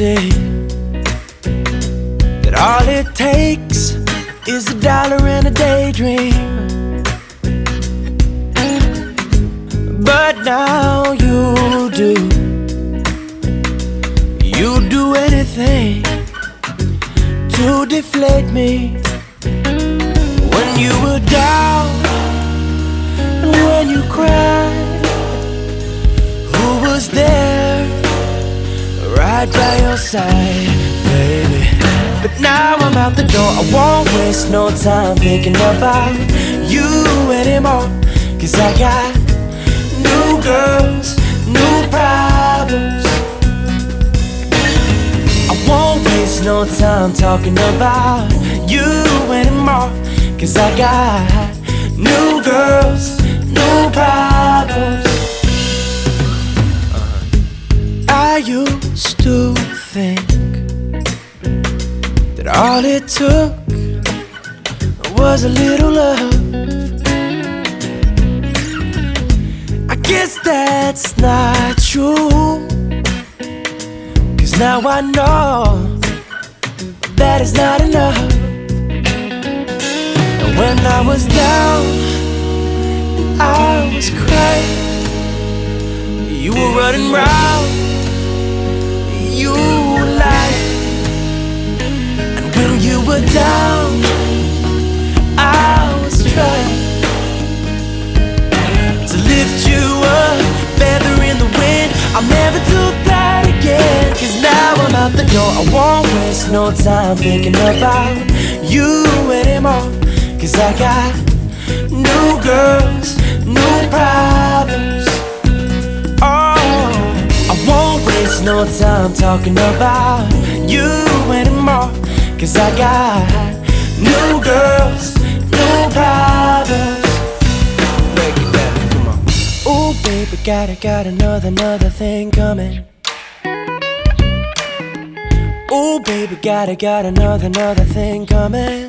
see that all it takes is $1 and a daydream. But now you do anything to deflate me. When you were down and when you cried, who was there right by your side, baby? But now I'm out the door, I won't waste no time thinking about you anymore. 'Cause I got new girls, new problems. I won't waste no time talking about you anymore. 'Cause I got new girls, new problems. I used to think that all it took was a little love. I guess that's not true, 'cause now I know that it's not enough. And when I was down and I was crying, you were running round, you lied. And when you were down, I was trying to lift you up, feather in the wind. I'll never do that again. 'Cause now I'm out the door, I won't waste no time thinking about you anymore. 'Cause I got new girls, new problems. Oh, I won't waste no time talking about you anymore. 'Cause I got new girls, new problems. Break it down, come on. Ooh, baby, got another thing coming. Ooh, baby, got another thing coming.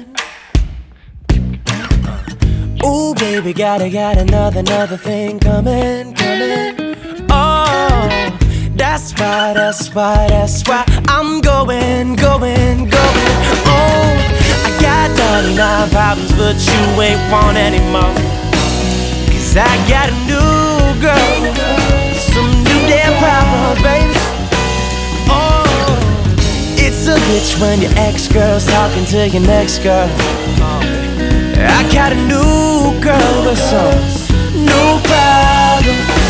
Ooh, baby, got another thing coming. Oh, that's why I'm going. Oh, I got 99 problems, but you ain't one anymore. 'Cause I got a new girl, some new damn problems, baby. Oh, it's a bitch when your ex-girl's talking to your next girl. I got a new girl with some new problems.